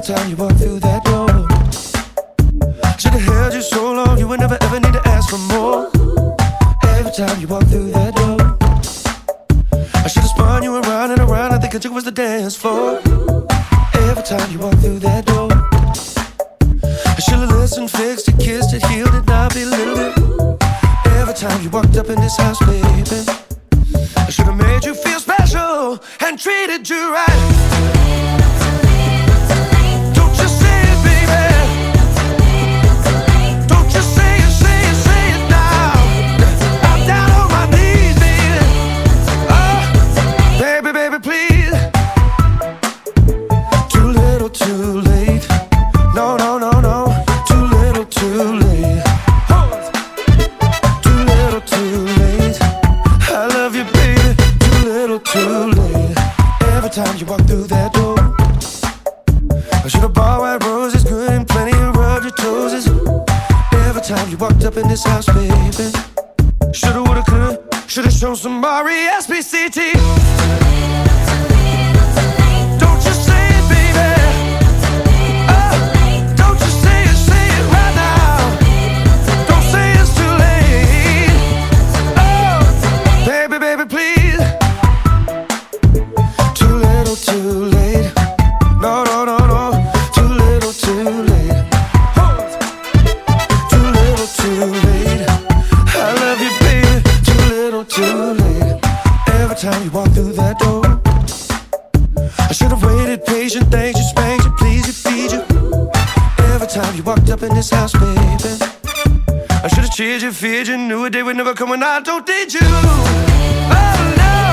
time you walk through that door. Should've held you so long, you would never ever need to ask for more. Every time you walk through that door, I should've spun you around and around, I think it was the dance floor. Every time you walk through that door, I should've listened, fixed it, kissed it, healed it, now belittled it. Every time you walked up in this house, baby, I should've made you feel special and treated you right. You walk through that door, I should've bought white roses, good and plenty and rubbed your toes. Every time you walked up in this house, baby, shoulda, woulda, coulda, should've shown some R-E-S-P-C-T. Don't you say it, baby. Oh, don't you say it right now. Don't say it's too late. Oh, baby, baby, please. Too late, no, no, no, no. Too little, too late. Too little, too late. I love you, baby. Too little, too late. Every time you walk through that door, I should've waited, patient, thanked you, spanked you, pleased you, feed you. Every time you walked up in this house, baby, I should've cheered you, feared you, knew a day would never come when I don't need you. Oh no.